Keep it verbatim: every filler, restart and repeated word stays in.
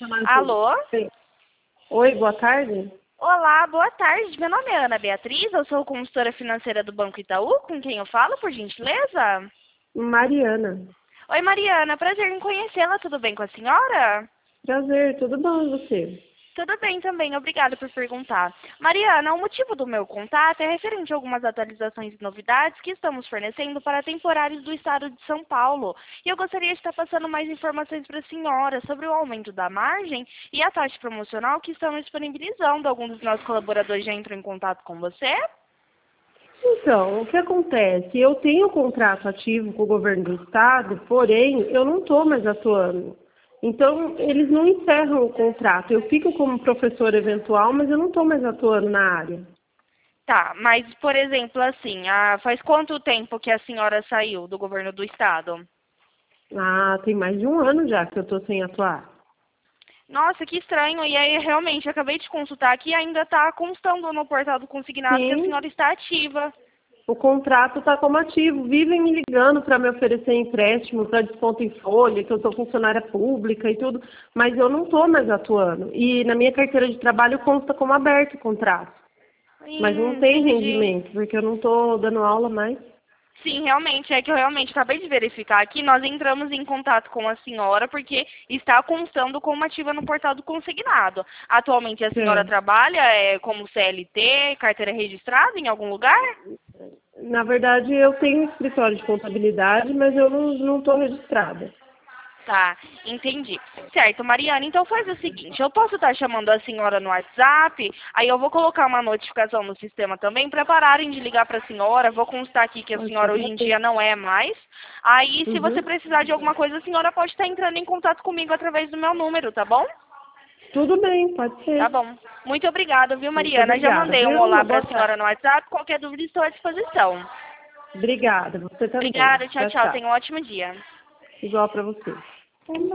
Alô? Sim. Oi, boa tarde. Olá, boa tarde. Meu nome é Ana Beatriz, eu sou consultora financeira do Banco Itaú. Com quem eu falo, por gentileza? Mariana. Oi, Mariana. Prazer em conhecê-la. Tudo bem com a senhora? Prazer, tudo bom e você? Tudo bem também, obrigada por perguntar. Mariana, o motivo do meu contato é referente a algumas atualizações e novidades que estamos fornecendo para temporários do estado de São Paulo. E eu gostaria de estar passando mais informações para a senhora sobre o aumento da margem e a taxa promocional que estamos disponibilizando. Algum dos nossos colaboradores já entrou em contato com você? Então, o que acontece? Eu tenho contrato ativo com o governo do estado, porém, eu não estou mais atuando. Então, eles não encerram o contrato. Eu fico como professora eventual, mas eu não estou mais atuando na área. Tá, mas, por exemplo, assim, ah, faz quanto tempo que a senhora saiu do governo do estado? Ah, tem mais de um ano já que eu estou sem atuar. Nossa, que estranho. E aí, realmente, eu acabei de consultar aqui e ainda está constando no portal do consignado que a Sim, senhora está ativa. o contrato está como ativo. Vivem me ligando para me oferecer empréstimo, para desconto em folha, que eu sou funcionária pública e tudo, mas eu não estou mais atuando. E na minha carteira de trabalho consta como aberto o contrato. Mas não Hum, tem entendi. rendimento, porque eu não estou dando aula mais. Sim, realmente, é que eu realmente acabei de verificar aqui, nós entramos em contato com a senhora porque está constando como ativa no portal do consignado. Atualmente a senhora É. trabalha é, como C L T, carteira registrada em algum lugar? Na verdade, eu tenho um escritório de contabilidade, mas eu não estou registrada. Tá, entendi. Certo, Mariana, então faz o seguinte, eu posso estar chamando a senhora no WhatsApp, aí eu vou colocar uma notificação no sistema também para pararem de ligar para a senhora, vou constar aqui que a Pode senhora hoje em agradecer. dia não é mais. Aí, se você Uhum. precisar de alguma coisa, a senhora pode estar entrando em contato comigo através do meu número, tá bom? Tudo bem, pode Tá ser. bom. Muito obrigada, viu, Muito Mariana? Já obrigada, mandei um viu? olá Uma para boa a tarde. senhora no WhatsApp, qualquer dúvida estou à disposição. Obrigada, você também. Obrigada, tchau, Tchau, tchau. tchau. Tenha um ótimo dia. Igual para você.